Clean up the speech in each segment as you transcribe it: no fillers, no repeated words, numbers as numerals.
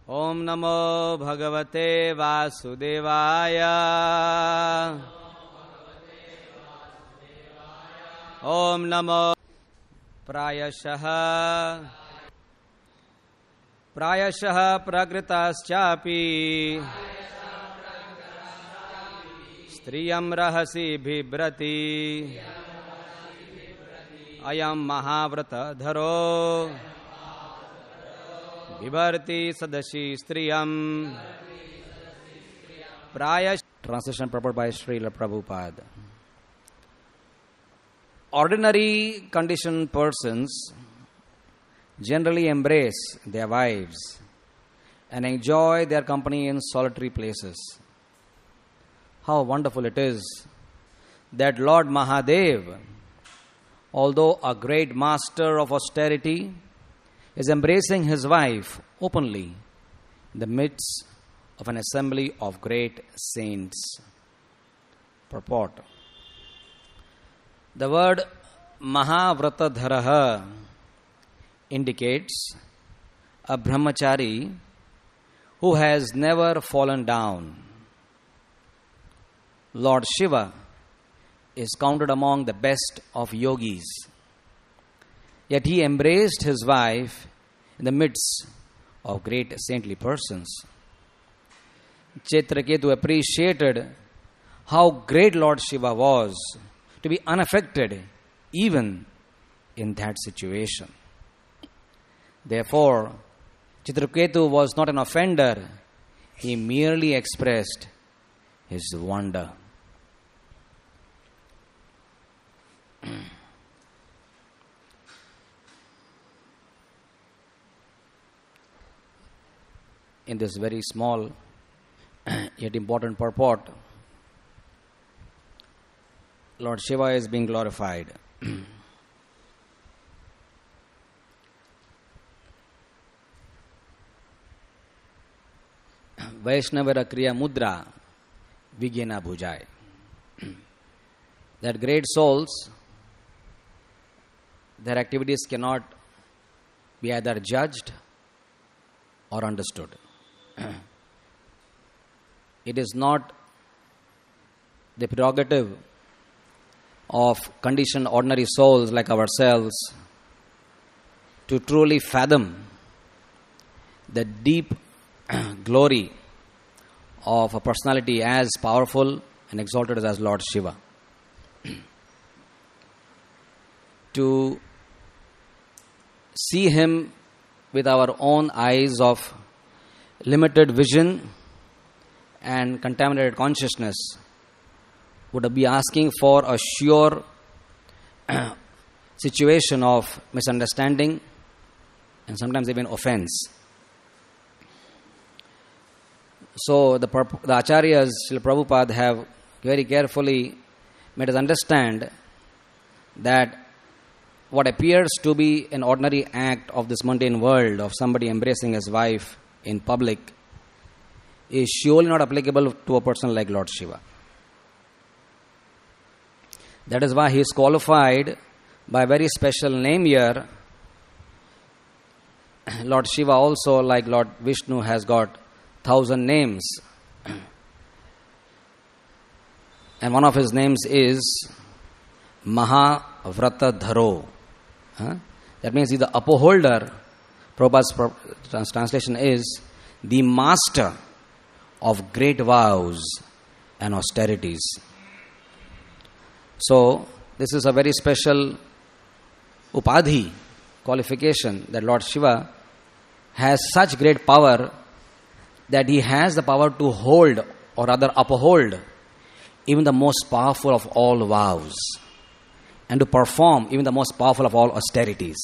Om Namo Bhagavate Vasudevaya. Om Namo Prayashaha Prakritaschapi Striyam Rahasi Bhibrati Ayam Mahavrata Dharo Vibharti Sadashi Striyam. Translation purport by Srila Prabhupada. Ordinary conditioned persons generally embrace their wives and enjoy their company in solitary places. How wonderful it is that Lord Mahadev, although a great master of austerity, is embracing his wife openly in the midst of an assembly of great saints. Purport. The word Mahavratadharaha indicates a brahmachari who has never fallen down. Lord Shiva is counted among the best of yogis. Yet he embraced his wife in the midst of great saintly persons. Chitraketu appreciated how great Lord Shiva was to be unaffected even in that situation. Therefore, Chitraketu was not an offender. He merely expressed his wonder. In this very small yet important purport, Lord Shiva is being glorified. Vaishnavara Kriya Mudra Vigyena Bhujai. That great souls, their activities cannot be either judged or understood. It is not the prerogative of conditioned ordinary souls like ourselves to truly fathom the deep glory of a personality as powerful and exalted as Lord Shiva. To see him with our own eyes of limited vision and contaminated consciousness would be asking for a sure situation of misunderstanding and sometimes even offense. So the Acharyas, Srila Prabhupada, have very carefully made us understand that what appears to be an ordinary act of this mundane world of somebody embracing his wife in public is surely not applicable to a person like Lord Shiva. That is why he is qualified by a very special name here. Lord Shiva also, like Lord Vishnu, has got 1,000 names. And one of his names is Mahavratadharo. That means he's the upholder. Prabhupada's translation is the master of great vows and austerities. So, this is a very special upadhi, qualification, that Lord Shiva has such great power that he has the power to hold, or rather uphold, even the most powerful of all vows, and to perform even the most powerful of all austerities.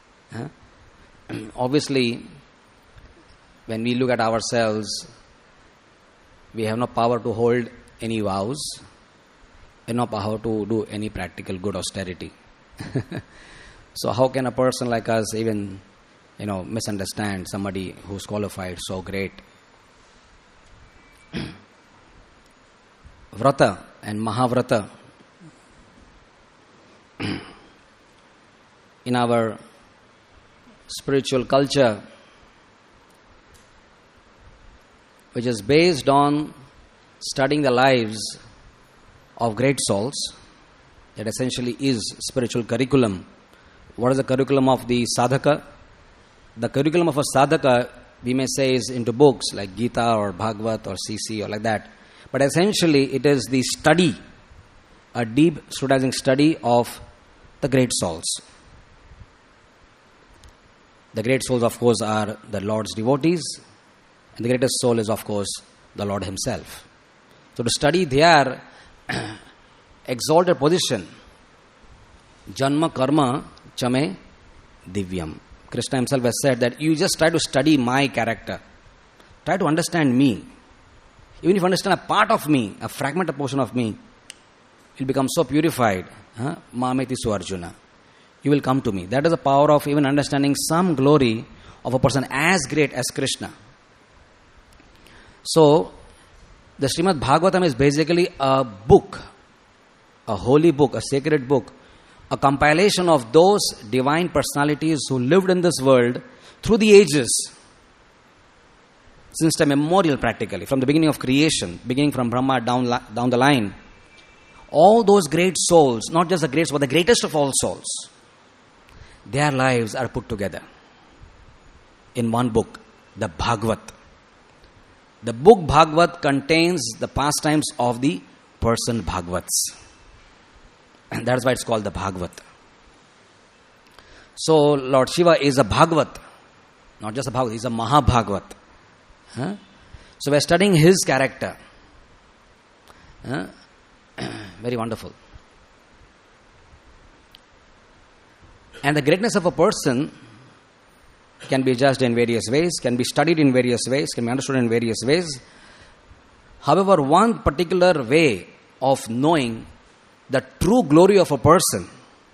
Obviously, when we look at ourselves, we have no power to hold any vows, and no power to do any practical good austerity. So how can a person like us even, misunderstand somebody who's qualified so great? Vrata and Mahavrata in our spiritual culture which is based on studying the lives of great souls. That essentially is spiritual curriculum. What is the curriculum of the sadhaka? The curriculum of a sadhaka, we may say, is into books like Gita or Bhagavad or CC or like that. But essentially it is the study, a deep scrutinizing study of the great souls. The great souls, of course, are the Lord's devotees, and the greatest soul is, of course, the Lord Himself. So to study their exalted position, Janma Karma Chame Divyam. Krishna Himself has said that you just try to study my character. Try to understand me. Even if you understand a part of me, a fragmented portion of me, you'll become so purified. Mameti Suarjuna. You will come to me. That is the power of even understanding some glory of a person as great as Krishna. So, the Srimad Bhagavatam is basically a book, a holy book, a sacred book, a compilation of those divine personalities who lived in this world through the ages, since time immemorial practically, from the beginning of creation, beginning from Brahma down the line. All those great souls, not just the great, but the greatest of all souls, their lives are put together in one book, the Bhagavat. The book Bhagavat contains the pastimes of the person Bhagavats. And that's why it's called the Bhagavat. So Lord Shiva is a Bhagavat, not just a Bhagavat, he's a Mahabhagavat. So we're studying his character. Very wonderful. And the greatness of a person can be judged in various ways, can be studied in various ways, can be understood in various ways. However, one particular way of knowing the true glory of a person,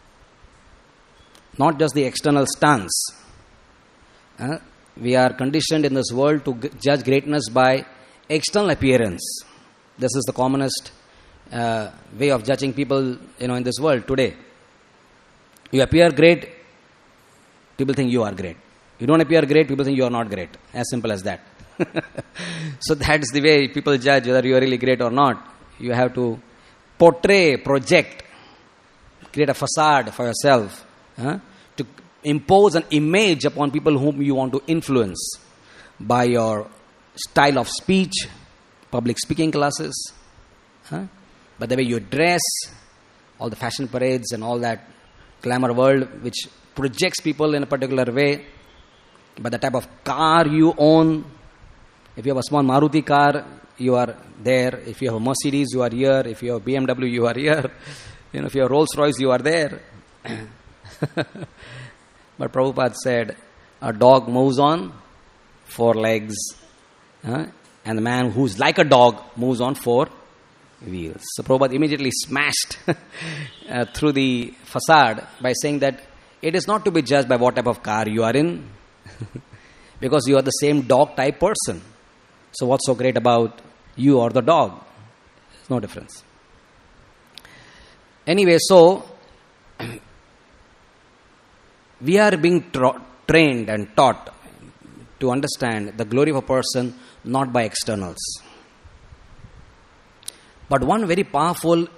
not just the external stance. We are conditioned in this world to judge greatness by external appearance. This is the commonest way of judging people, in this world today. You appear great, people think you are great. You don't appear great, people think you are not great. As simple as that. So that's the way people judge whether you are really great or not. You have to portray, project, create a facade for yourself, to impose an image upon people whom you want to influence by your style of speech, public speaking classes, by the way you dress, all the fashion parades and all that glamour world which projects people in a particular way, by the type of car you own. If you have a small Maruti car, you are there. If you have a Mercedes, you are here. If you have a BMW, you are here. If you have Rolls Royce, you are there. But Prabhupada said, a dog moves on 4 legs, and the man who's like a dog moves on 4 wheels. So Prabhupada immediately smashed through the facade by saying that it is not to be judged by what type of car you are in, because you are the same dog type person. So what's so great about you or the dog? There's no difference. Anyway, so we are being trained and taught to understand the glory of a person not by externals. But one very powerful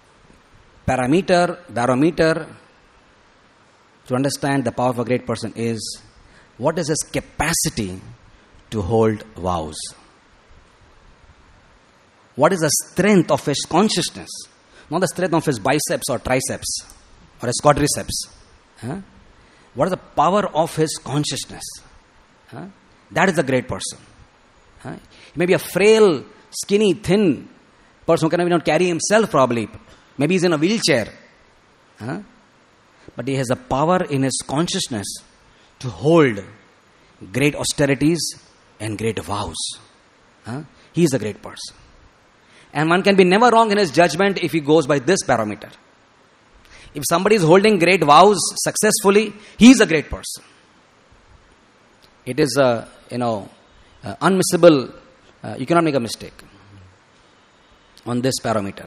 barometer to understand the power of a great person is what is his capacity to hold vows. What is the strength of his consciousness? Not the strength of his biceps or triceps or his quadriceps. What is the power of his consciousness? That is a great person. He may be a frail, skinny, thin person who can not carry himself probably. Maybe he's in a wheelchair. But he has a power in his consciousness to hold great austerities and great vows. He is a great person. And one can be never wrong in his judgment if he goes by this parameter. If somebody is holding great vows successfully, he is a great person. It is unmissable. You cannot make a mistake on this parameter.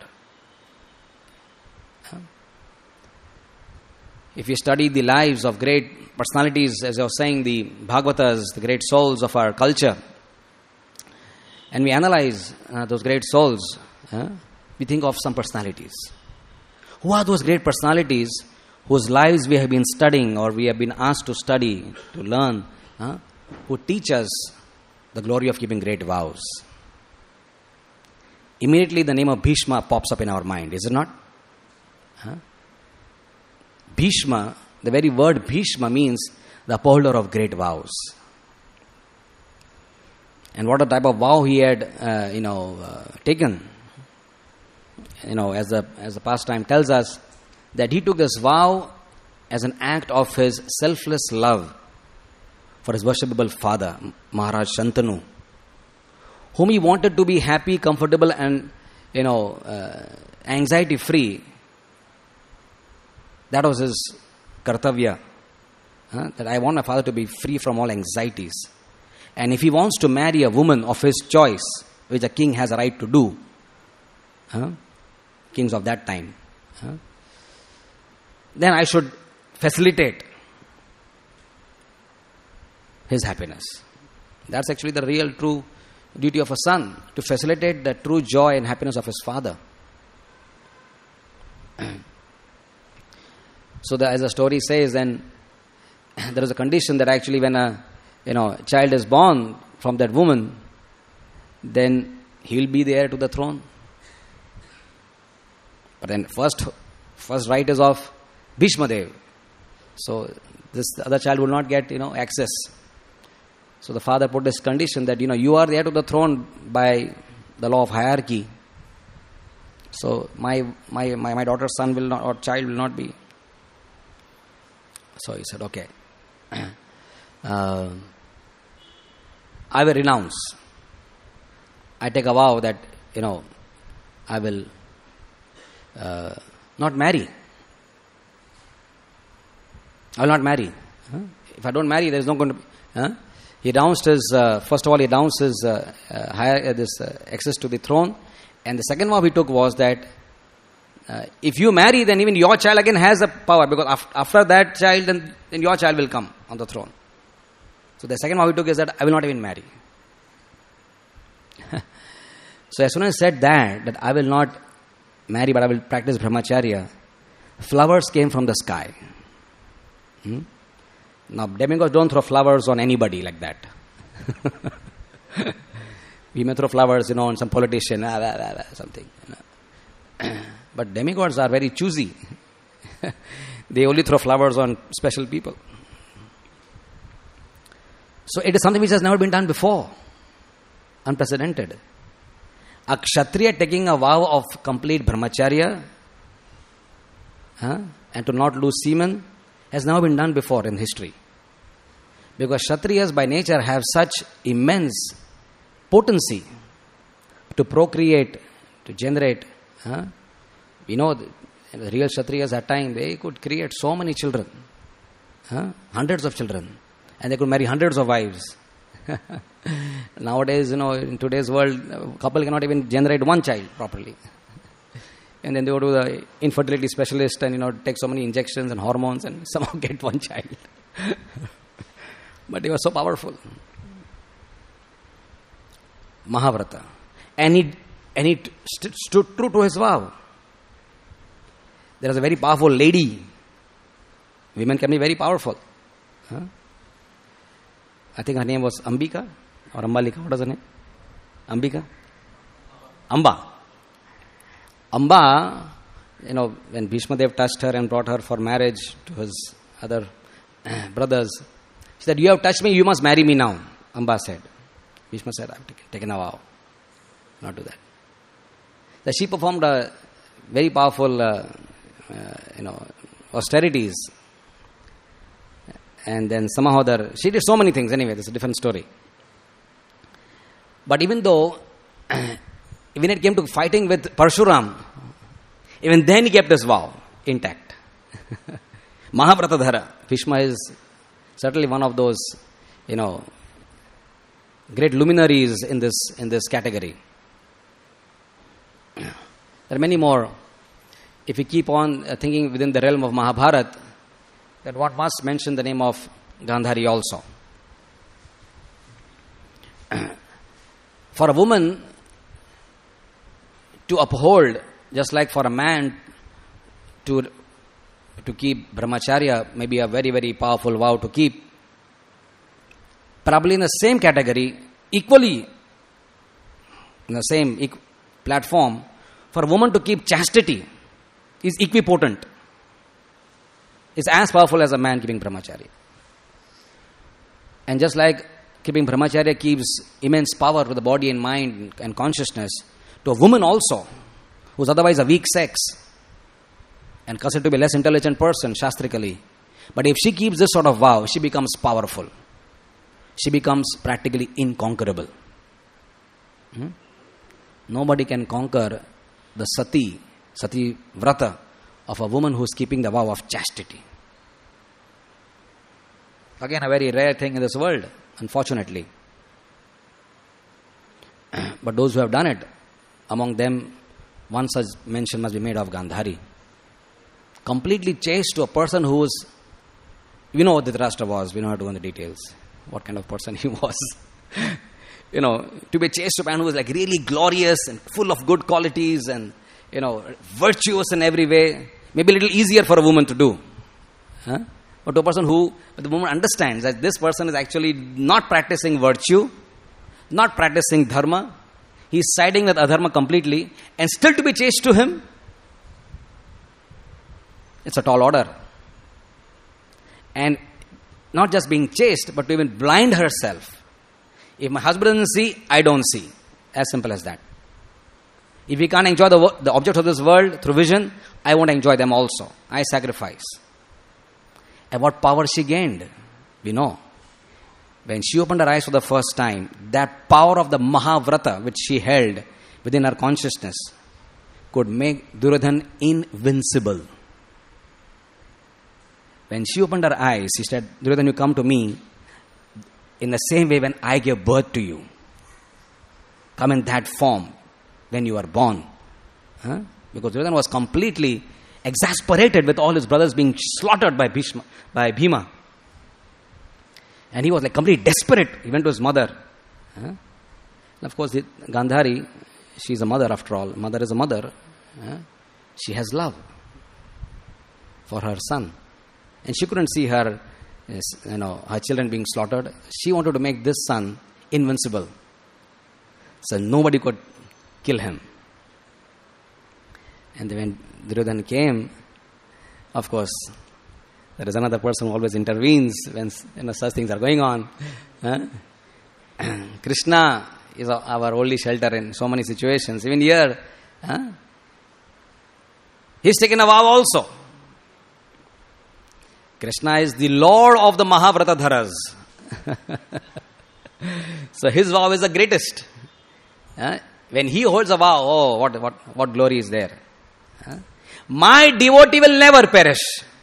If you study the lives of great personalities, as I was saying, the Bhagavatas, the great souls of our culture, and we analyze those great souls, we think of some personalities. Who are those great personalities whose lives we have been studying or we have been asked to study, to learn, who teach us the glory of keeping great vows? Immediately the name of Bhishma pops up in our mind, is it not? Bhishma, the very word Bhishma means the upholder of great vows. And what a type of vow he had, taken. As the pastime tells us, that he took this vow as an act of his selfless love for his worshipable father, Maharaj Shantanu, whom he wanted to be happy, comfortable, and anxiety-free. That was his kartavya. That I want my father to be free from all anxieties. And if he wants to marry a woman of his choice, which a king has a right to do, kings of that time, then I should facilitate his happiness. That's actually the real true duty of a son, to facilitate the true joy and happiness of his father. So as the story says, then there is a condition that actually when a child is born from that woman, then he will be the heir to the throne. But then first right is of Bhishma Dev. So this other child will not get access. So the father put this condition that you are the heir to the throne by the law of hierarchy. So my daughter's son will not, or child will not be. So he said, okay, I will renounce. I take a vow that I will not marry. I will not marry. If I don't marry, there is not going to be. He renounced his, first of all, access to the throne. And the second vow he took was that if you marry, then even your child again has the power, because after that child, then your child will come on the throne. So the second vow he took is that I will not even marry. So as soon as he said that I will not marry, but I will practice brahmacharya, flowers came from the sky. Now, demigods don't throw flowers on anybody like that. We may throw flowers, on some politician, something. But demigods are very choosy. They only throw flowers on special people. So it is something which has never been done before. Unprecedented. A kshatriya taking a vow of complete brahmacharya and to not lose semen has never been done before in history. Because Kshatriyas by nature have such immense potency to procreate, to generate. The real Kshatriyas at time, they could create so many children, hundreds of children, and they could marry hundreds of wives. Nowadays, in today's world, a couple cannot even generate one child properly. And then they go to the infertility specialist and take so many injections and hormones and somehow get one child. But he was so powerful. Mahavrata. And he stood true to his vow. There is a very powerful lady. Women can be very powerful. I think her name was Ambika or Ambalika. What is her name? Ambika? Amba. Amba, when Bhishma Dev touched her and brought her for marriage to his other brothers, she said, "You have touched me, you must marry me now." Amba said. Bhishma said, "I have taken a vow not to that." So she performed a very powerful, austerities. And then somehow she did so many things. Anyway, this is a different story. But even though, when it came to fighting with Parshuram, even then he kept his vow intact. Mahavratadhara. Bhishma is certainly one of those, great luminaries in this category. There are many more. If we keep on thinking within the realm of Mahabharata, that one must mention the name of Gandhari also. For a woman to uphold, just like for a man to keep brahmacharya, maybe a very, very powerful vow to keep, probably in the same category, equally in the same platform, for a woman to keep chastity is equipotent. It's as powerful as a man keeping brahmacharya. And just like keeping brahmacharya keeps immense power to the body and mind and consciousness, to a woman also, who's otherwise a weak sex and considered to be a less intelligent person, shastrically. But if she keeps this sort of vow, she becomes powerful. She becomes practically inconquerable. Nobody can conquer the sati vrata of a woman who is keeping the vow of chastity. Again, a very rare thing in this world, unfortunately. But those who have done it, among them, one such mention must be made of Gandhari. Completely chaste to a person who was, we know what Dhritarashtra was, we don't have to go into the details, what kind of person he was. To be chaste to a man who was like really glorious and full of good qualities and, virtuous in every way, maybe a little easier for a woman to do. But to a person who, the woman understands that this person is actually not practicing virtue, not practicing dharma, he is siding with adharma completely, and still to be chaste to him, it's a tall order. And not just being chaste, but to even blind herself. If my husband doesn't see, I don't see. As simple as that. If we can't enjoy the objects of this world through vision, I won't enjoy them also. I sacrifice. And what power she gained, we know. When she opened her eyes for the first time, that power of the Mahavrata which she held within her consciousness could make Duryodhana invincible. When she opened her eyes, she said, Duryodhana, you come to me in the same way when I gave birth to you. Come in that form when you are born. Because Duryodhana was completely exasperated with all his brothers being slaughtered by Bhima. And he was like completely desperate. He went to his mother. And of course, Gandhari, she's a mother after all. Mother is a mother. She has love for her son. And she couldn't see her children being slaughtered. She wanted to make this son invincible. So nobody could kill him. And when Duryodhana came, of course, there is another person who always intervenes when such things are going on. Krishna is our only shelter in so many situations. Even here, he's taken a vow also. Krishna is the Lord of the Mahavratadharas. So his vow is the greatest. When he holds a vow, what glory is there? My devotee will never perish.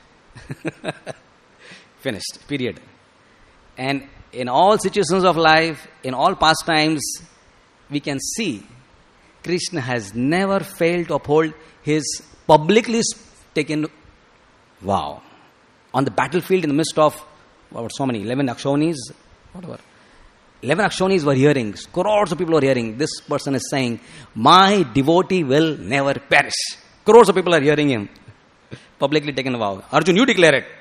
Finished. Period. And in all situations of life, in all pastimes, we can see Krishna has never failed to uphold his publicly taken vow. On the battlefield, in the midst of, 11 Akshonis? 11 Akshonis were hearing, crores of people were hearing. This person is saying, my devotee will never perish. Crores of people are hearing him. Publicly taken a vow. Arjun, you declare it.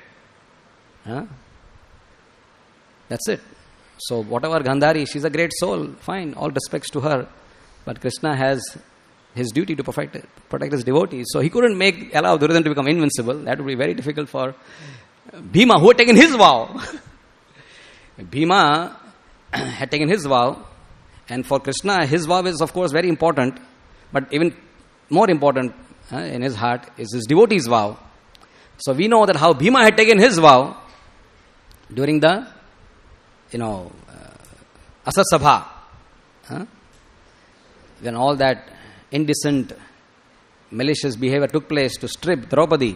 That's it. So whatever Gandhari, she's a great soul. Fine, all respects to her. But Krishna has his duty to protect his devotees. So he couldn't allow Duryodhana to become invincible. That would be very difficult for Bhima, who had taken his vow. Bhima had taken his vow. And for Krishna, his vow is of course very important. But even more important in his heart is his devotee's vow. So we know that how Bhima had taken his vow during the, Asat Sabha. When all that indecent, malicious behavior took place to strip Draupadi,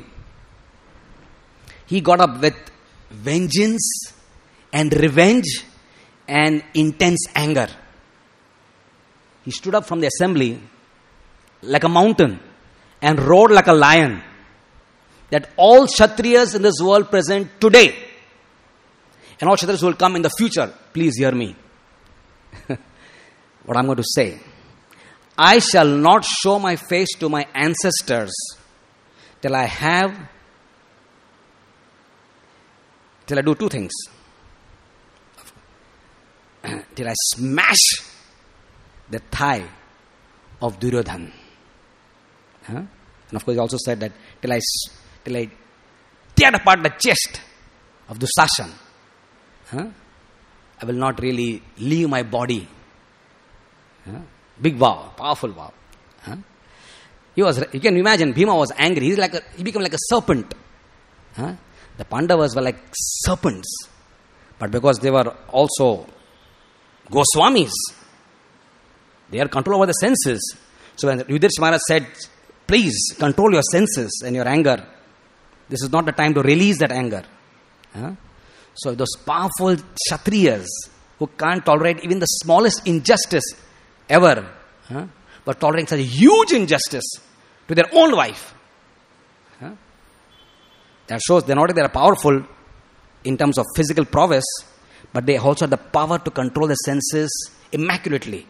he got up with vengeance and revenge and intense anger. He stood up from the assembly like a mountain and roared like a lion that all Kshatriyas in this world present today and all Kshatriyas will come in the future, please hear me. what I'm going to say. I shall not show my face to my ancestors till I do two things. Till I smash the thigh of Duryodhan. And of course he also said that till I tear apart the chest of Dushasan. I will not really leave my body. Big vow, powerful vow. You can imagine, Bhima was angry. He became like a serpent. The Pandavas were like serpents. But because they were also Goswamis, they had control over the senses. So when Yudhishthira Maharaj said, please control your senses and your anger, this is not the time to release that anger. So those powerful Kshatriyas who can't tolerate even the smallest injustice ever, but tolerating such a huge injustice to their own wife. That shows they are powerful in terms of physical prowess, but they also have the power to control the senses immaculately.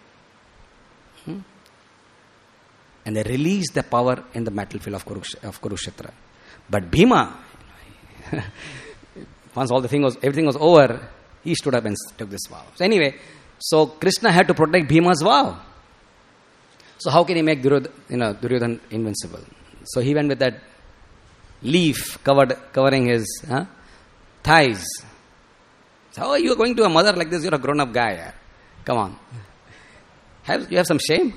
And they release the power in the battlefield of Kurukshetra. But Bhima, once everything was over, he stood up and took this vow. So anyway, so Krishna had to protect Bhima's vow. So how can he make Duryodhan invincible? So he went with that leaf covering his thighs. So how are you going to a mother like this? You're a grown-up guy. Come on. You have some shame?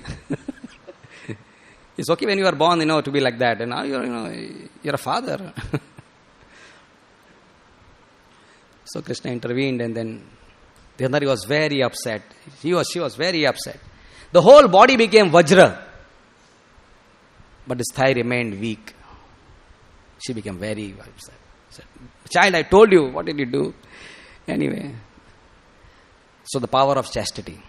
It's okay when you are born, to be like that. And now you're a father. So Krishna intervened, and then Gandhari was very upset. She was very upset. The whole body became Vajra, but his thigh remained weak. She became very upset. Said, child, I told you, what did you do? Anyway, so the power of chastity.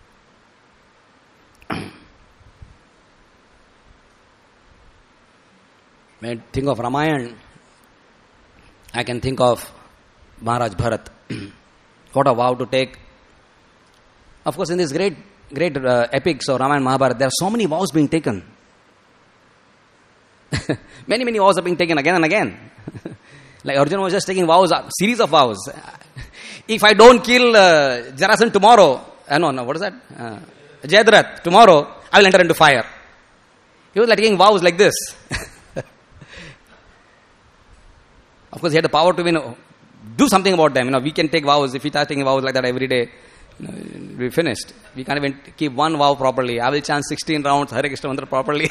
When I think of Ramayana, I can think of Maharaj Bharat. What a vow to take. Of course, in this great epics of Ramayana and Mahabharata, there are so many vows being taken. Many vows are being taken again and again. Like Arjuna was just taking vows, a series of vows. If I don't kill Jarasan tomorrow, what is that? Jayadratha, tomorrow, I will enter into fire. He was like taking vows like this. Of course, he had the power to do something about them. We can take vows. If we start taking vows like that every day, we're finished. We can't even keep one vow properly. I will chant 16 rounds Hare Krishna mantra properly.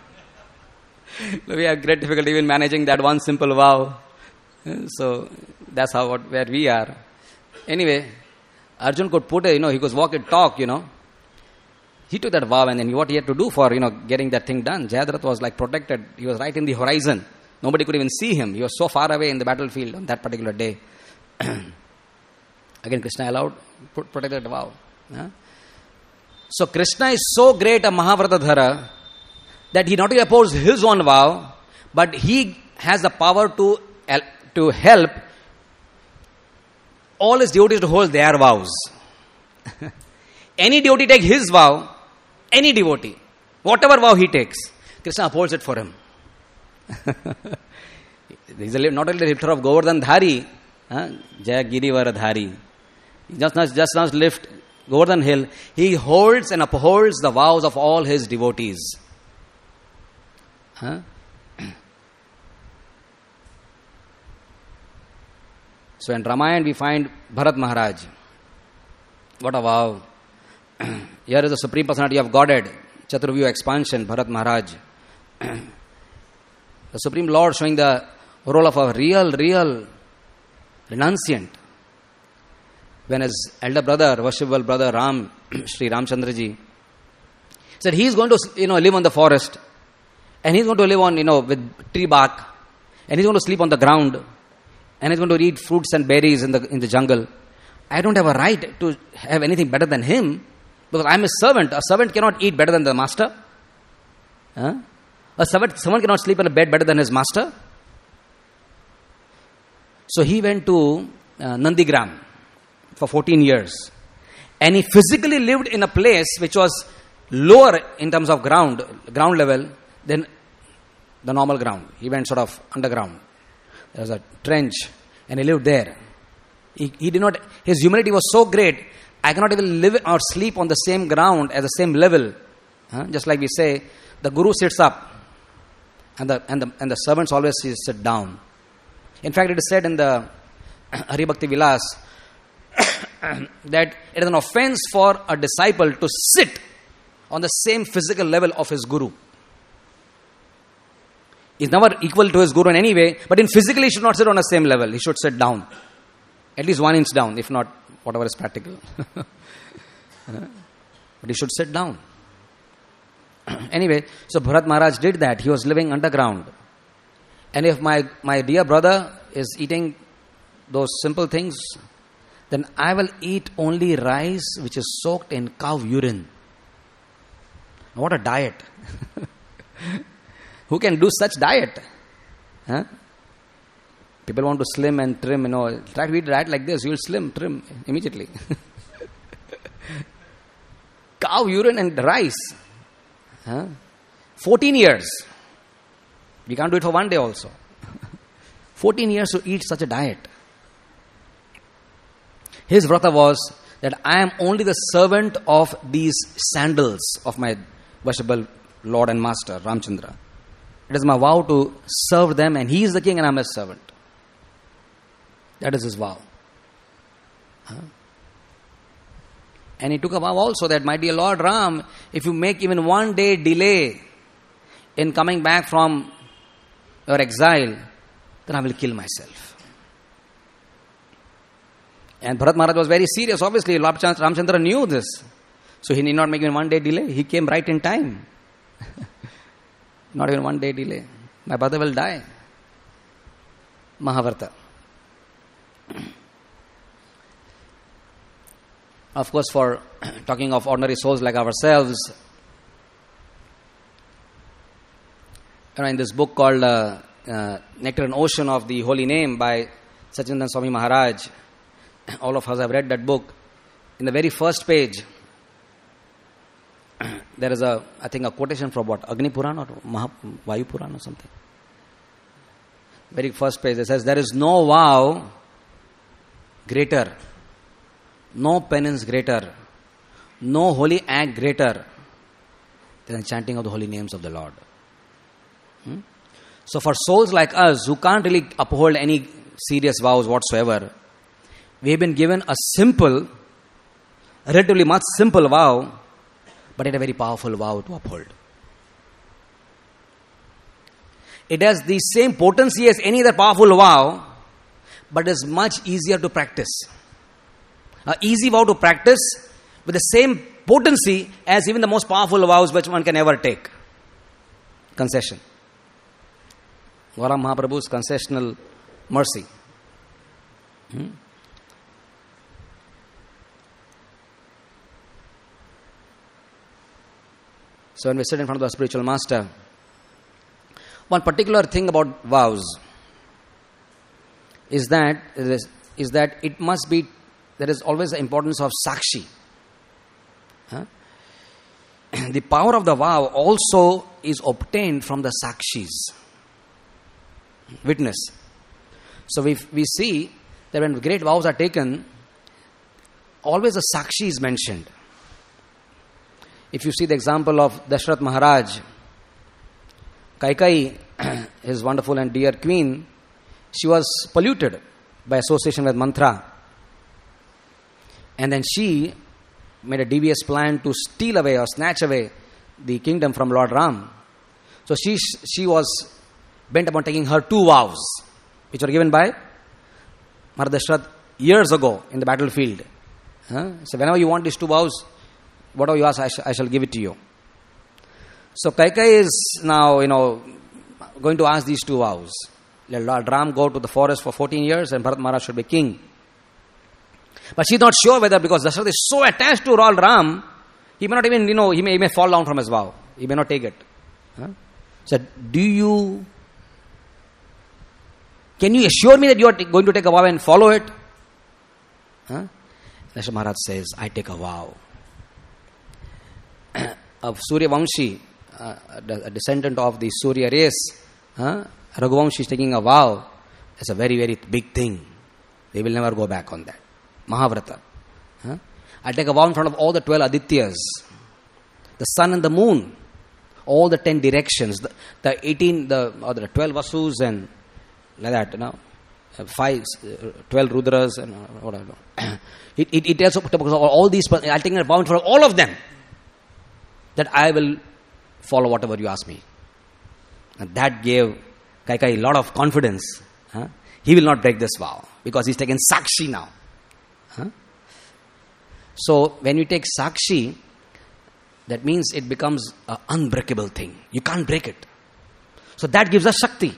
We have great difficulty even managing that one simple vow. So that's where we are. Anyway, Arjun could put he could walk and talk, He took that vow, and then what he had to do for, getting that thing done. Jayadratha was like protected. He was right in the horizon. Nobody could even see him. He was so far away in the battlefield on that particular day. Again, Krishna protected the vow. So Krishna is so great a Mahavratadhara that he not only opposed his own vow, but he has the power to help all his devotees to hold their vows. Any devotee take his vow, any devotee, whatever vow he takes, Krishna upholds it for him. He is not only the lifter of Govardhan Dhari, Jaya Girivara Dhari. He just not lift Govardhan hill. He holds and upholds the vows of all his devotees. So in Ramayana we find Bharat Maharaj. What a vow. Here is the Supreme Personality of Godhead, Chaturvyu expansion, Bharat Maharaj. The Supreme Lord showing the role of a real renunciant. When his elder brother, worshipful brother Ram, Sri Ramchandraji, said he is going to live on the forest, and he is going to live on with tree bark, and he is going to sleep on the ground, and he is going to eat fruits and berries in the jungle. I don't have a right to have anything better than him, because I am a servant. A servant cannot eat better than the master. Someone cannot sleep in a bed better than his master. So he went to Nandigram for 14 years. And he physically lived in a place which was lower in terms of ground level than the normal ground. He went sort of underground. There was a trench and he lived there. He did not, his humility was so great, I cannot even live or sleep on the same ground at the same level. Just like we say, the guru sits up and the servants always sit down. In fact, it is said in the Hari Bhakti Vilas that it is an offense for a disciple to sit on the same physical level of his guru. He is never equal to his guru in any way, but in physically he should not sit on the same level. He should sit down. At least 1 inch down, if not whatever is practical. But he should sit down. Anyway, so Bharat Maharaj did that. He was living underground. And if my dear brother is eating those simple things, then I will eat only rice which is soaked in cow urine. What a diet. Who can do such diet? People want to slim and trim, try to eat diet like this, you will slim, trim immediately. Cow urine and rice. 14 years. We can't do it for one day also. 14 years to eat such a diet. His vrata was that I am only the servant of these sandals of my worshipable Lord and Master, Ramchandra. It is my vow to serve them, and he is the king and I am his servant. That is his vow. And he took a vow also that, my dear Lord Ram, if you make even 1 day delay in coming back from your exile, then I will kill myself. And Bharat Maharaj was very serious. Obviously, Ramchandra knew this. So he need not make even 1 day delay. He came right in time. Not even 1 day delay. My brother will die. Mahavrata. Of course, for talking of ordinary souls like ourselves, in this book called Nectar and Ocean of the Holy Name by Sachidananda Swami Maharaj, all of us have read that book. In the very first page, there is a quotation from what? Agni Puran or Vayu Puran or something. Very first page, it says, there is no vow greater, no penance greater, no holy act greater than the chanting of the holy names of the Lord. So for souls like us who can't really uphold any serious vows whatsoever, we have been given a simple, relatively much simple vow, but it is a very powerful vow to uphold. It has the same potency as any other powerful vow, but is much easier to practice. An easy vow to practice with the same potency as even the most powerful vows which one can ever take. Concession. Gauranga Mahaprabhu's concessional mercy. So when we sit in front of the spiritual master, one particular thing about vows is that it must be, there is always the importance of sakshi. The power of the vow also is obtained from the sakshis, witness. So we see that when great vows are taken, always a sakshi is mentioned. If you see the example of Dashrath Maharaj, Kaikai, his wonderful and dear queen, she was polluted by association with mantra. And then she made a devious plan to steal away or snatch away the kingdom from Lord Ram. So she was bent upon taking her 2 vows, which were given by Maharaj Dashrath years ago in the battlefield. So whenever you want these 2 vows, whatever you ask, I shall give it to you. So Kaikai is now, going to ask these 2 vows. Let Lord Ram go to the forest for 14 years and Bharat Maharaj should be king. But she's not sure whether, because Dashrath is so attached to Lord Ram, he may not even, he may fall down from his vow. He may not take it. So, can you assure me that you are going to take a vow and follow it? Dasharatha Maharaj says, I take a vow. Of Surya Vamshi, a descendant of the Surya race, Raghuvamshi is taking a vow. It's a very, very big thing. They will never go back on that. Mahavrata. I take a vow in front of all the 12 Adityas, the sun and the moon, all the 10 directions, the 12 Vasus and like that, 12 Rudras and whatever. It tells all these. I'll take a vow in front of all of them that I will follow whatever you ask me. And that gave Kaikeyi a lot of confidence. He will not break this vow because he's taken Sakshi now. So when you take Sakshi, that means it becomes an unbreakable thing. You can't break it. So that gives us Shakti.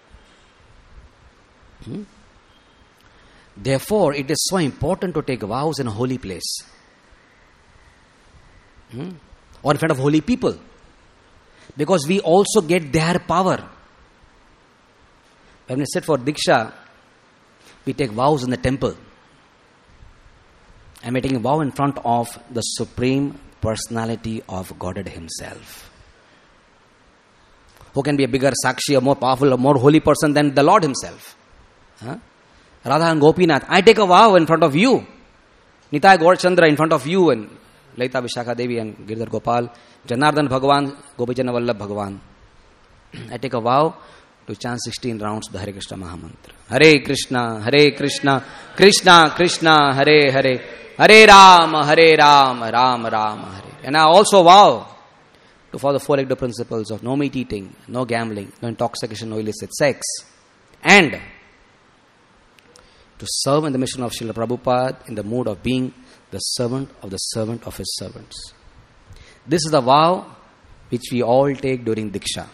Therefore, it is so important to take vows in a holy place. Or in front of holy people. Because we also get their power. When we sit for Diksha, we take vows in the temple. I am taking a vow in front of the Supreme Personality of Godhead Himself. Who can be a bigger Sakshi, a more powerful, a more holy person than the Lord Himself? Radha and Gopinath, I take a vow in front of you. Nitai Gaurachandra in front of you, and Lalita Vishakha Devi and Girdhar Gopal, Janardhan Bhagavan, Gopijana Vallabh Bhagavan. I take a vow to chant 16 rounds the Hare Krishna Mahamantra. Hare Krishna, Krishna Krishna, Hare Hare, Hare Rama, Rama Rama, Hare. And I also vow to follow the four-legged principles of no meat eating, no gambling, no intoxication, no illicit sex, and to serve in the mission of Srila Prabhupada in the mood of being the servant of his servants. This is the vow which we all take during Diksha.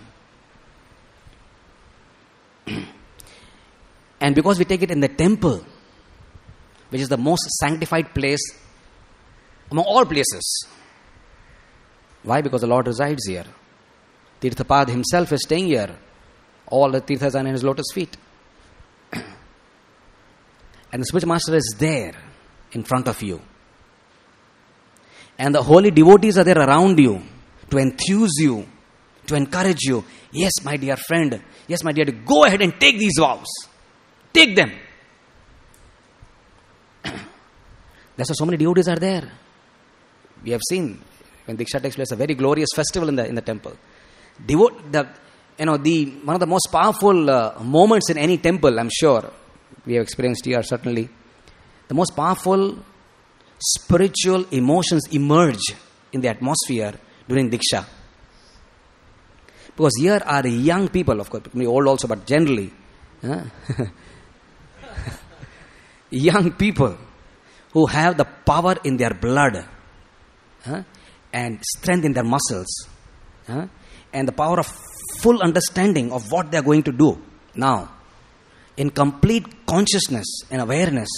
And because we take it in the temple, which is the most sanctified place among all places. Why? Because the Lord resides here. Tirthapad himself is staying here. All the tirthas are in his lotus feet. And the spiritual master is there in front of you. And the holy devotees are there around you to enthuse you, to encourage you. Yes, my dear friend. Yes, my dear, go ahead and take these vows. Take them. That's why so many devotees are there. We have seen when Diksha takes place, a very glorious festival in the temple. One of the most powerful moments in any temple, I'm sure, we have experienced here certainly. The most powerful spiritual emotions emerge in the atmosphere during Diksha. Because here are young people, of course, old also, but generally, young people who have the power in their blood and strength in their muscles and the power of full understanding of what they are going to do now, in complete consciousness and awareness,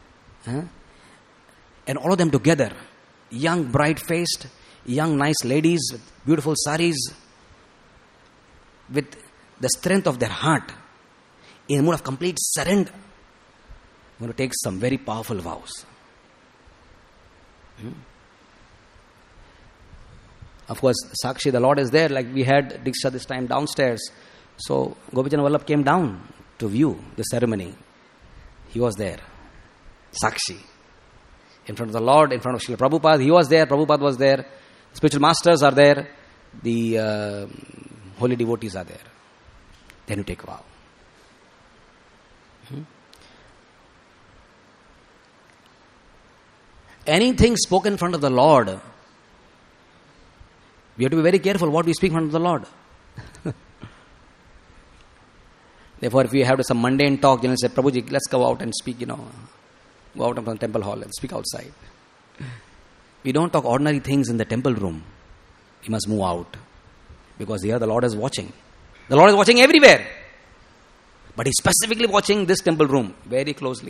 and all of them together, young bright-faced, young nice ladies with beautiful saris, with the strength of their heart, in a mood of complete surrender, going to take some very powerful vows. Of course, Sakshi, the Lord is there, like we had Diksha this time downstairs. So Gopijana Vallabh came down to view the ceremony. He was there. Sakshi. In front of the Lord, in front of Srila Prabhupada, he was there, Prabhupada was there. Spiritual masters are there. The holy devotees are there. Then you take a vow. Anything spoken in front of the Lord, we have to be very careful what we speak in front of the Lord. Therefore, if we have some mundane talk, say, Prabhuji, let's go out and speak, go out of the temple hall and speak outside. We don't talk ordinary things in the temple room. We must move out. Because here the Lord is watching. The Lord is watching everywhere. But He's specifically watching this temple room very closely.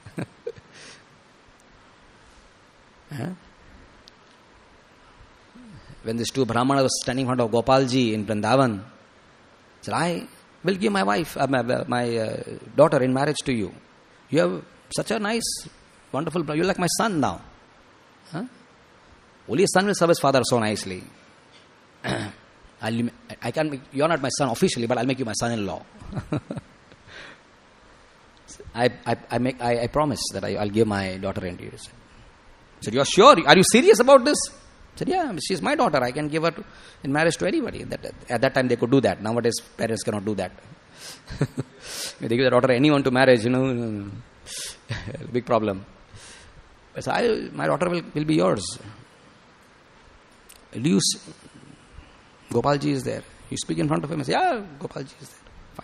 When these two Brahmanas were standing in front of Gopalji in Vrindavan, said, I will give my wife, my daughter in marriage to you. You have such a nice wonderful, you're like my son now. Huh? Only a son will serve his father so nicely. You're not my son officially, but I'll make you my son-in-law. I promise that I'll give my daughter into you. I said, you're sure? Are you serious about this? I said, yeah, she's my daughter. I can give her in marriage to anybody. At that time, they could do that. Nowadays, parents cannot do that. If they give their daughter anyone to marriage, big problem. So my daughter will be yours. Gopalji is there. You speak in front of him and say, yeah, Gopalji is there. Fine.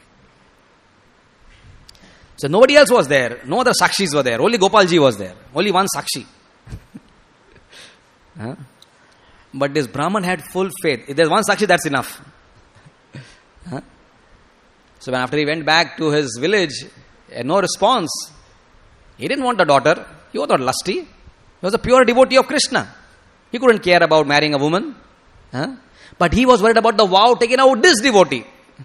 So nobody else was there. No other Sakshis were there. Only Gopalji was there. Only one Sakshi. Huh? But this Brahman had full faith. If there's one Sakshi, that's enough. Huh? So when after he went back to his village, no response. He didn't want a daughter. He was not lusty. He was a pure devotee of Krishna. He couldn't care about marrying a woman. Huh? But he was worried about the vow taken out this devotee.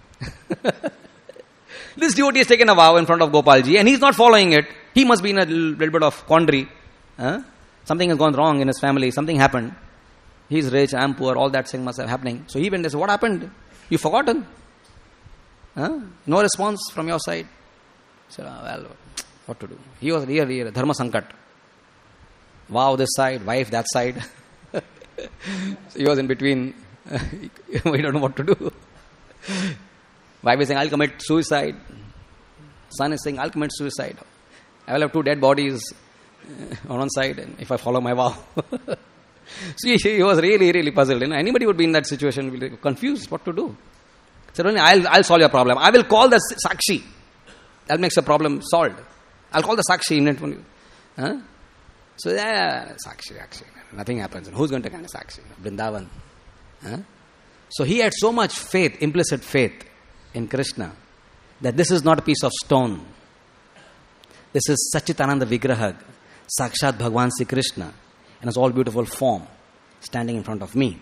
This devotee has taken a vow in front of Gopalji and he's not following it. He must be in a little bit of quandary. Huh? Something has gone wrong in his family. Something happened. He's rich, I'm poor. All that thing must have happening. So he went and said, what happened? You've forgotten? Huh? No response from your side. So, well, what to do? He was really a dharma sankat. Vow this side, wife that side. So he was in between. We don't know what to do. Wife is saying, I'll commit suicide. Son is saying, I'll commit suicide. I will have 2 dead bodies on one side and if I follow my vow. So he was really, really puzzled. Anybody would be in that situation, will be confused what to do. So I'll solve your problem. I will call the Sakshi. That makes the problem solved. I'll call the Sakshi. Huh? So Sakshi. Nothing happens. Who's going to kind of Sakshi? Vrindavan. Huh? So he had so much faith, implicit faith in Krishna, that this is not a piece of stone. This is Sachitananda Vigraha, Sakshat Bhagwan Sri Krishna, in his all beautiful form, standing in front of me.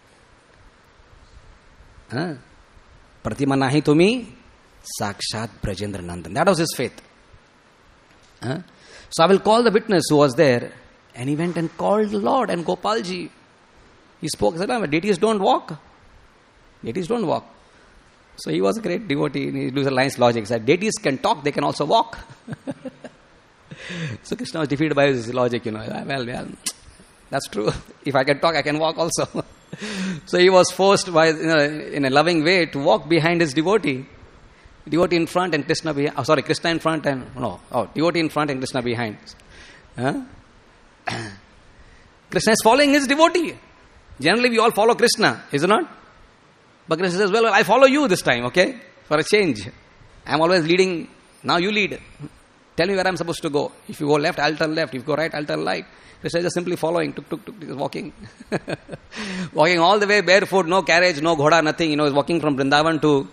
Pratima nahi tumi, Sakshat Brajendra Nandan. That was his faith. So I will call the witness who was there, and he went and called the Lord and Gopalji. He spoke, he said, deities don't walk. Deities don't walk. So he was a great devotee. He used a nice logic. He said, deities can talk, they can also walk. So Krishna was defeated by his logic, Well, that's true. If I can talk, I can walk also. So he was forced by, in a loving way to walk behind his devotee. Devotee in front and Krishna behind. Krishna in front and, devotee in front and Krishna behind. Krishna is following his devotee. Generally, we all follow Krishna, is it not? But Krishna says, well, I follow you this time, okay? For a change. I'm always leading. Now you lead. Tell me where I'm supposed to go. If you go left, I'll turn left. If you go right, I'll turn right. Krishna is just simply following. Tuk, tuk, tuk, just walking. Walking all the way barefoot, no carriage, no ghoda, nothing. He's walking from Vrindavan to,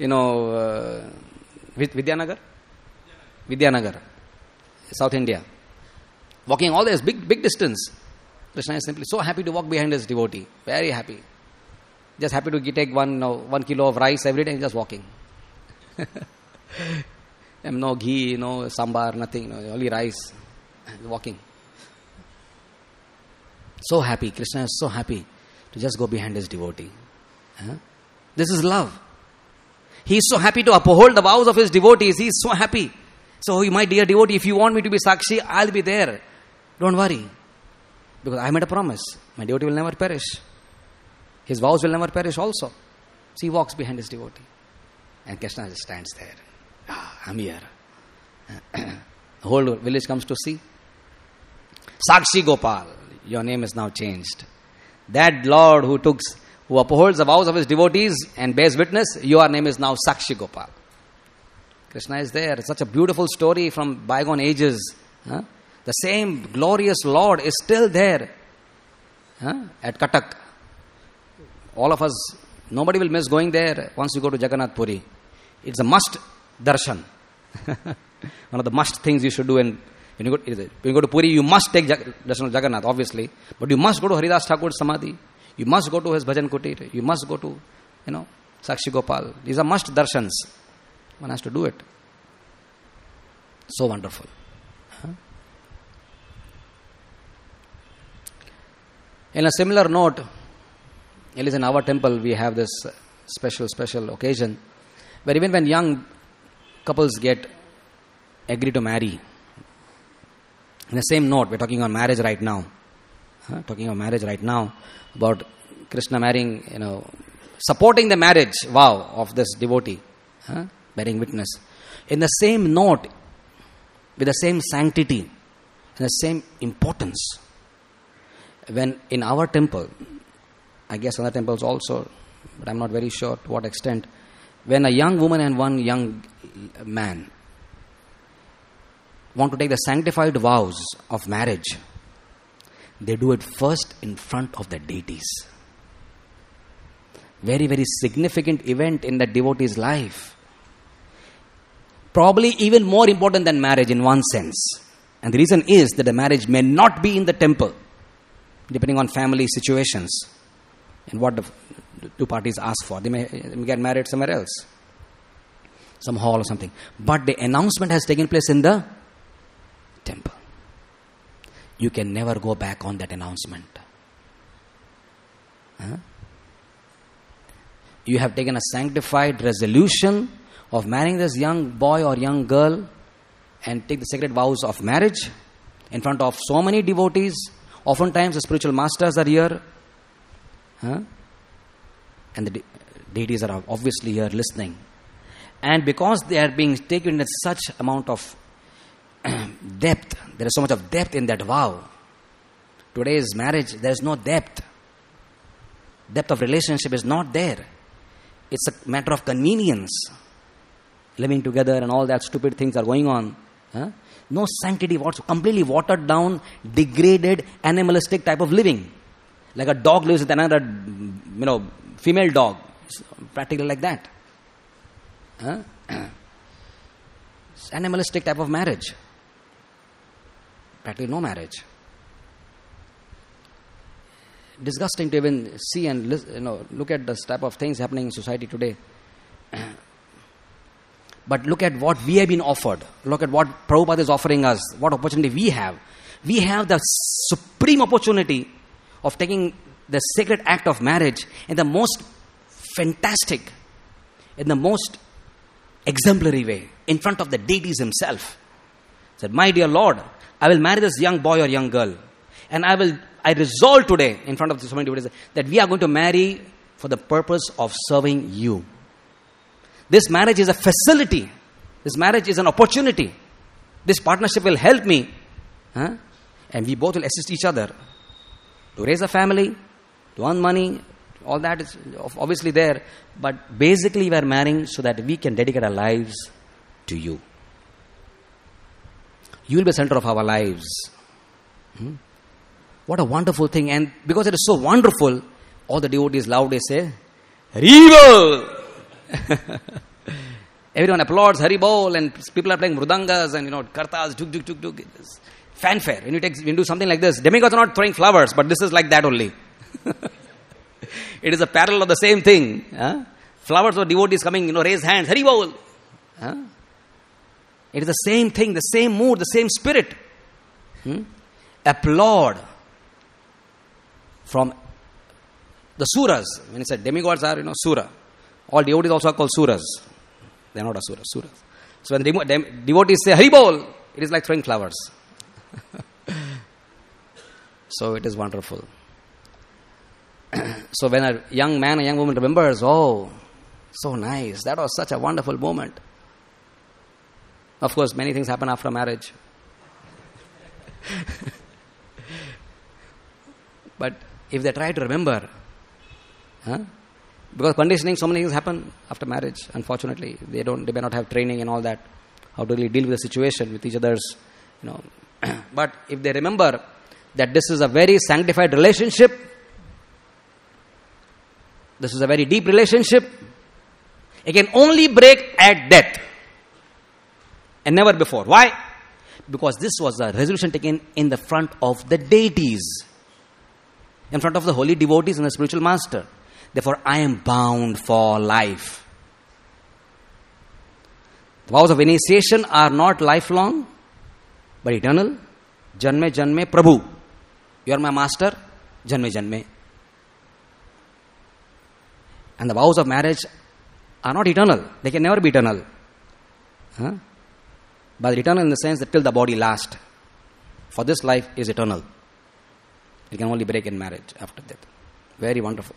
Vidyanagar? Vidyanagar. South India. Walking all this big distance. Krishna is simply so happy to walk behind his devotee. Very happy. Just happy to take 1 kilo of rice every day and just walking. No ghee, no sambar, nothing. Only rice. Walking. So happy. Krishna is so happy to just go behind his devotee. This is love. He is so happy to uphold the vows of his devotees. He is so happy. So, my dear devotee, if you want me to be Sakshi, I'll be there. Don't worry. Because I made a promise. My devotee will never perish. His vows will never perish also. So he walks behind his devotee. And Krishna just stands there. I'm here. The whole village comes to see. Sakshi Gopal, your name is now changed. That Lord who upholds the vows of his devotees and bears witness, your name is now Sakshi Gopal. Krishna is there. It's such a beautiful story from bygone ages. The same glorious Lord is still there at Katak. All of us, nobody will miss going there once you go to Jagannath Puri. It's a must darshan. One of the must things you should do. When you go to Puri, you must take darshan of Jagannath, obviously. But you must go to Haridas Thakur's Samadhi. You must go to his Bhajan Kutir. You must go to, Sakshi Gopal. These are must darshans. One has to do it. So wonderful. In a similar note, at least in our temple, we have this special occasion where even when young couples agree to marry, in the same note, we're talking on marriage right now. About Krishna marrying, supporting the marriage vow of this devotee, bearing witness. In the same note, with the same sanctity, and the same importance, when in our temple, I guess other temples also, but I'm not very sure to what extent, when a young woman and one young man want to take the sanctified vows of marriage, they do it first in front of the deities. Very, very significant event in the devotee's life. Probably even more important than marriage in one sense. And the reason is that the marriage may not be in the temple, depending on family situations and what the two parties ask for. They may get married somewhere else, some hall or something. But the announcement has taken place in the temple. You can never go back on that announcement. You have taken a sanctified resolution of marrying this young boy or young girl and take the sacred vows of marriage in front of so many devotees. Oftentimes the spiritual masters are here. And the deities are obviously here listening. And because they are being taken in such amount of depth, there is so much of depth in that vow. Today's marriage, there is no depth. Depth of relationship is not there. It's a matter of convenience. Living together and all that stupid things are going on. No sanctity, completely watered down, degraded, animalistic type of living. Like a dog lives with another, female dog. It's practically like that. It's animalistic type of marriage. Practically no marriage. Disgusting to even see and look at this type of things happening in society today. But look at what we have been offered. Look at what Prabhupada is offering us. What opportunity we have. We have the supreme opportunity of taking the sacred act of marriage in the most fantastic, in the most exemplary way, in front of the deities himself. He said, my dear Lord, I will marry this young boy or young girl. And I resolve today, in front of so many devotees, that we are going to marry for the purpose of serving you. This marriage is a facility. This marriage is an opportunity. This partnership will help me. And we both will assist each other to raise a family, to earn money. All that is obviously there. But basically we are marrying so that we can dedicate our lives to you. You will be the center of our lives. What a wonderful thing. And because it is so wonderful, all the devotees loudly say, Haribol! Everyone applauds Haribol, and people are playing mrudangas and kartas, duk duk duk duk. Fanfare. When you do something like this, demigods are not throwing flowers, but this is like that only. It is a parallel of the same thing. Flowers or devotees coming, raise hands, Haribol. It is the same thing, the same mood, the same spirit. Applaud from the suras. When he said demigods are, sura. All devotees also are called suras. They are not asuras, suras. So when devotees say Haribol, it is like throwing flowers. So it is wonderful. So when a young man, a young woman remembers, oh, so nice. That was such a wonderful moment. Of course, many things happen after marriage. But if they try to remember, because conditioning, so many things happen after marriage. Unfortunately, they may not have training and all that, how to really deal with the situation with each other's, But if they remember that this is a very sanctified relationship, this is a very deep relationship, it can only break at death and never before. Why? Because this was a resolution taken in the front of the deities, in front of the holy devotees and the spiritual master. Therefore, I am bound for life. The vows of initiation are not lifelong, but eternal. Janme Janme Prabhu. You are my master. Janme Janme. And the vows of marriage are not eternal. They can never be eternal. Huh? But eternal in the sense that till the body lasts. For this life is eternal. It can only break in marriage after death. Very wonderful.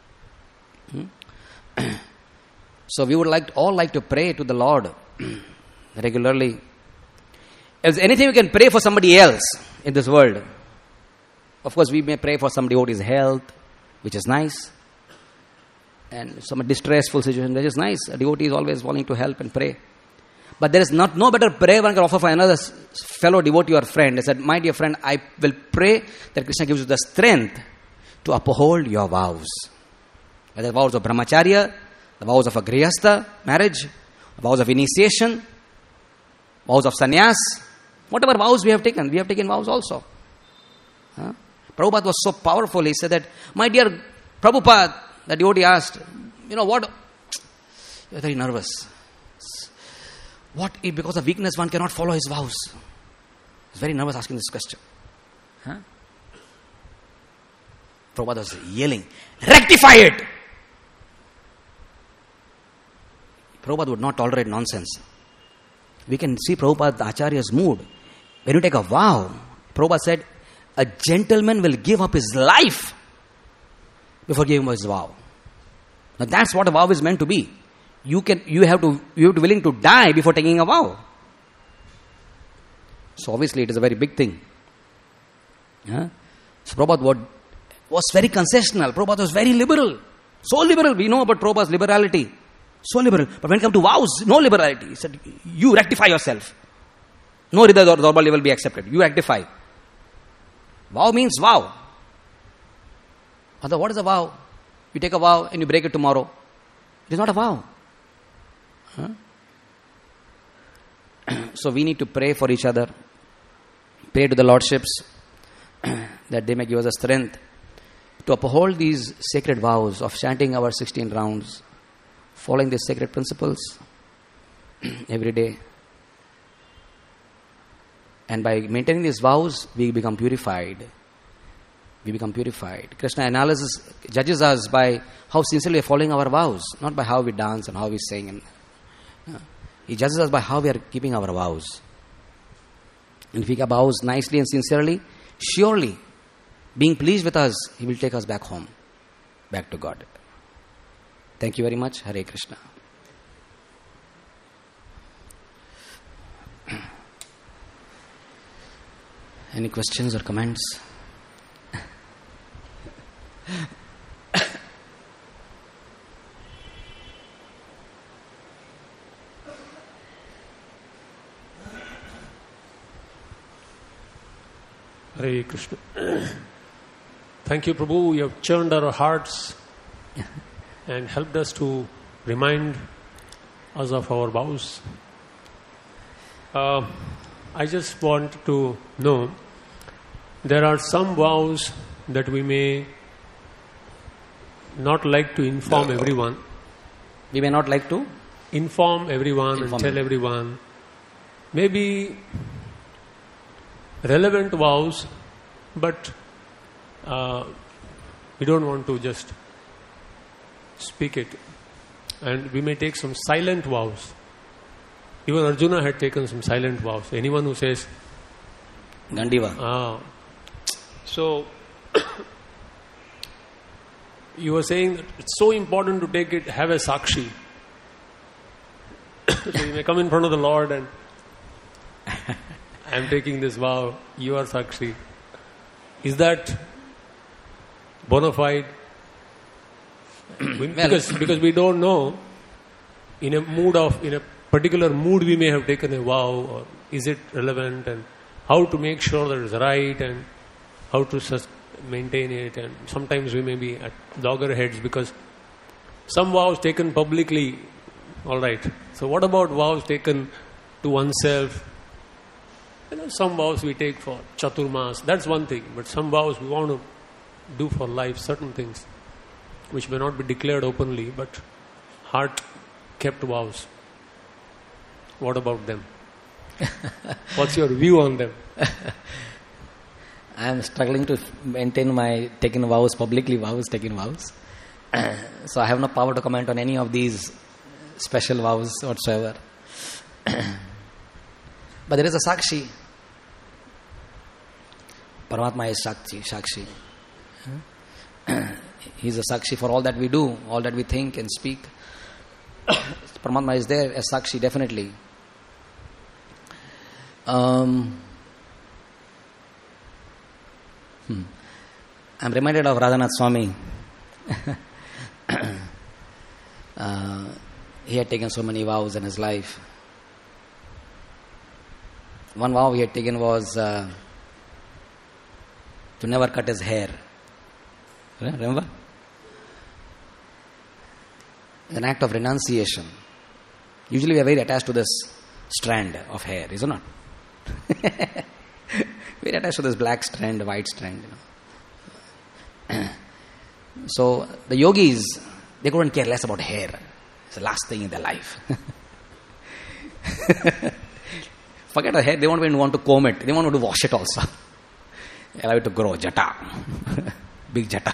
So we would all like to pray to the Lord regularly. If there's anything we can pray for somebody else in this world, of course we may pray for somebody devotee's health, which is nice. And some distressful situation, that is nice. A devotee is always wanting to help and pray. But there is no better prayer one can offer for another fellow devotee or friend. He said, my dear friend, I will pray that Krishna gives you the strength to uphold your vows. Whether vows of brahmacharya, the vows of a grihastha, marriage, vows of initiation, vows of sannyas, whatever vows we have taken vows also. Prabhupada was so powerful, he said that, my dear Prabhupada, the devotee asked, what? You're very nervous. What if because of weakness one cannot follow his vows? He's very nervous asking this question. Prabhupada was yelling, rectify it! Prabhupada would not tolerate nonsense. We can see Prabhupada, the Acharya's mood. When you take a vow, Prabhupada said, a gentleman will give up his life before giving his vow. Now that's what a vow is meant to be. You have to be willing to die before taking a vow. So obviously it is a very big thing. So Prabhupada was very concessional. Prabhupada was very liberal. So liberal. We know about Prabhupada's liberality. So liberal. But when it comes to vows, no liberality. He said, you rectify yourself. No Hridaya Daurbalya will be accepted. You rectify. Vow means vow. What is a vow? You take a vow and you break it tomorrow. It is not a vow. So we need to pray for each other. Pray to the Lordships that they may give us the strength to uphold these sacred vows of chanting our 16 rounds, following these sacred principles every day. And by maintaining these vows, we become purified. Krishna judges us by how sincerely we are following our vows, not by how we dance and how we sing. He judges us by how we are keeping our vows. And if we keep vows nicely and sincerely, surely, being pleased with us, He will take us back home, back to God. Thank you very much. Hare Krishna. Any questions or comments? Hare Krishna. Thank you, Prabhu. You have churned our hearts and helped us to remind us of our vows. I just want to know, there are some vows that we may not like to inform everyone. We may not like to inform everyone and tell everyone. Maybe relevant vows, but we don't want to just speak it. And we may take some silent vows. Even Arjuna had taken some silent vows. Anyone who says Gandiva. So you were saying that it's so important to take it, have a sakshi. So you may come in front of the Lord and I'm taking this vow, you are sakshi. Is that bona fide? Because we don't know, in a particular mood we may have taken a vow, or is it relevant, and how to make sure that it's right, and how to maintain it. And sometimes we may be at loggerheads because some vows taken publicly, all right. So what about vows taken to oneself? Some vows we take for Chaturmas, that's one thing. But some vows we want to do for life, certain things which may not be declared openly, but heart kept vows. What about them? What's your view on them? I am struggling to maintain my taken vows, publicly taken vows. So I have no power to comment on any of these special vows whatsoever. But there is a Sakshi. Paramatma is Sakshi. He is a Sakshi for all that we do, all that we think and speak. Paramatma is there as Sakshi, definitely. I'm reminded of Radhanath Swami. He had taken so many vows in his life. One vow he had taken was to never cut his hair. Remember? An act of renunciation. Usually we are very attached to this strand of hair, is it not? Very attached to this black strand, white strand. So the yogis, they couldn't care less about hair. It's the last thing in their life. Forget the hair, they won't even want to comb it. They want to wash it also. Allow it to grow, jata. Big jata.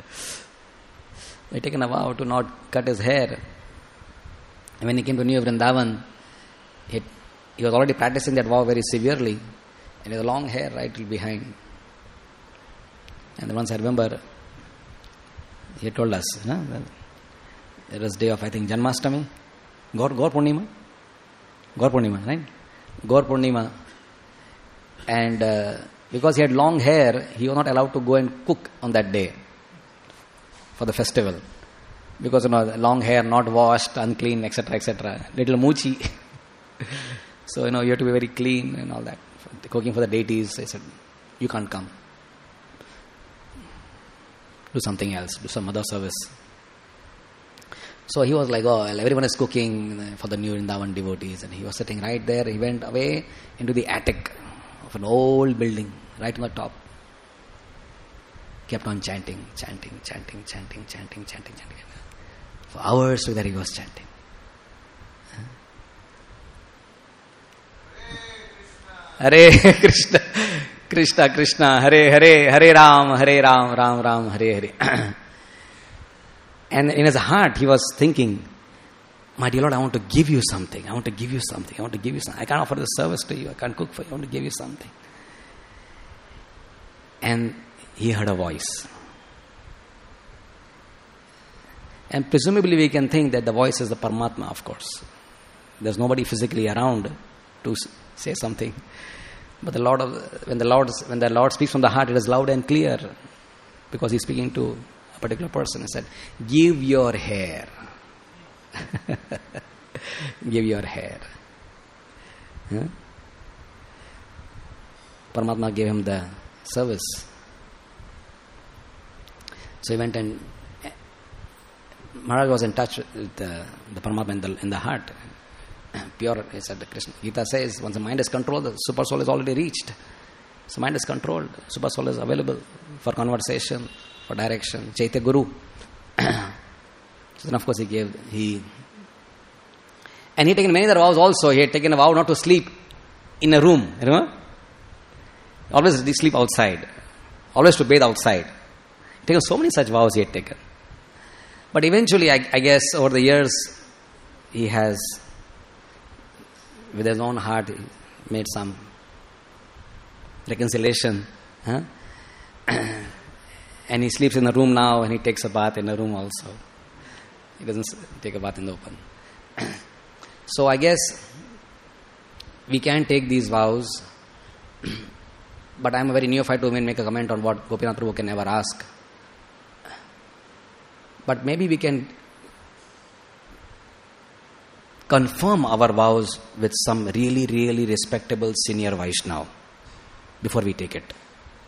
He had taken a vow to not cut his hair. And when he came to New Vrindavan, he was already practicing that vow very severely. And he had long hair right till behind. And once I remember, he told us, it was day of, I think, Janmashtami, Gaur Purnima, right? Gaur Purnima. And because he had long hair, he was not allowed to go and cook on that day for the festival. Because, long hair, not washed, unclean, etc., etc. Little moochi. So, you have to be very clean and all that. Cooking for the deities, I said, you can't come. Do something else, do some other service. So he was like, everyone is cooking for the New Vrindavan devotees. And he was sitting right there. He went away into the attic of an old building, right on the top. Kept on chanting. For hours together he was chanting. Hare Krishna, Krishna Krishna, Hare Hare, Hare Ram, Ram Ram, Hare Hare. And in his heart he was thinking, my dear Lord, I want to give you something. I can't offer this service to you. I can't cook for you. I want to give you something. And he heard a voice. And presumably we can think that the voice is the Paramatma, of course. There's nobody physically around to say something. But when the Lord speaks from the heart, it is loud and clear. Because he's speaking to a particular person. He said, give your hair. Give your hair. Paramatma gave him the service. So he went and Maharaj was in touch with the Paramatma in the heart. Pure, he said, Krishna. Gita says, once the mind is controlled, the super soul is already reached. So mind is controlled. Super soul is available for conversation, for direction. Chaitya Guru. So then of course and he had taken many other vows also. He had taken a vow not to sleep in a room. Remember? Always sleep outside. Always to bathe outside. He had taken so many such vows he had taken. But eventually, I guess, over the years, he has, with his own heart, made some reconciliation. And he sleeps in a room now, and he takes a bath in a room also. He doesn't take a bath in the open. So I guess we can take these vows, but I am a very neophyte to even make a comment on what Gopinath Prabhu can never ask. But maybe we can confirm our vows with some really, really respectable senior Vaishnava before we take it.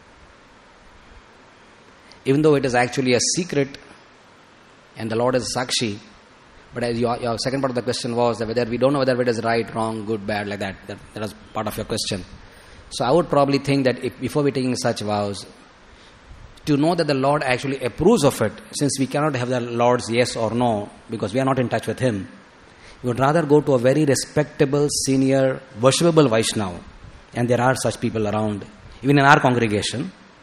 Even though it is actually a secret and the Lord is Sakshi, but as your second part of the question was that whether we don't know whether it is right, wrong, good, bad, like that. That was part of your question. So I would probably think that before we taking such vows, to know that the Lord actually approves of it, since we cannot have the Lord's yes or no, because we are not in touch with Him, we would rather go to a very respectable, senior, worshipable Vaishnava. And there are such people around, even in our congregation.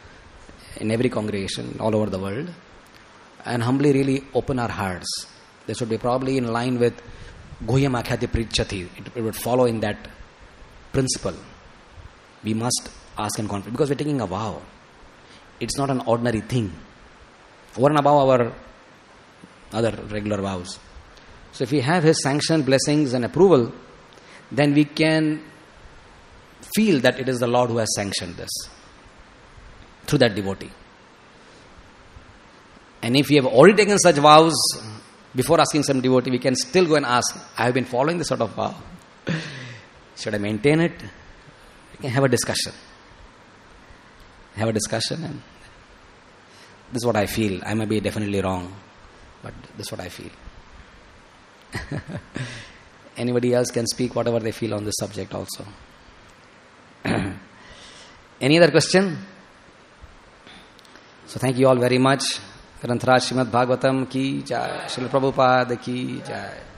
in every congregation all over the world, and humbly really open our hearts. This would be probably in line with Guhyam Akhyati Prichati. It would follow in that principle. We must ask in confidence because we're taking a vow. It's not an ordinary thing. Over and above our other regular vows. So if we have His sanction, blessings and approval, then we can feel that it is the Lord who has sanctioned this through that devotee. And if we have already taken such vows, before asking some devotee, we can still go and ask, I have been following this sort of vow. Should I maintain it? We can have a discussion. Have a discussion, and this is what I feel. I may be definitely wrong, but this is what I feel. Anybody else can speak whatever they feel on this subject also. Any other question? So thank you all very much. Granth Raj Srimad Bhagavatam ki jai. Srila Prabhupada ki jai.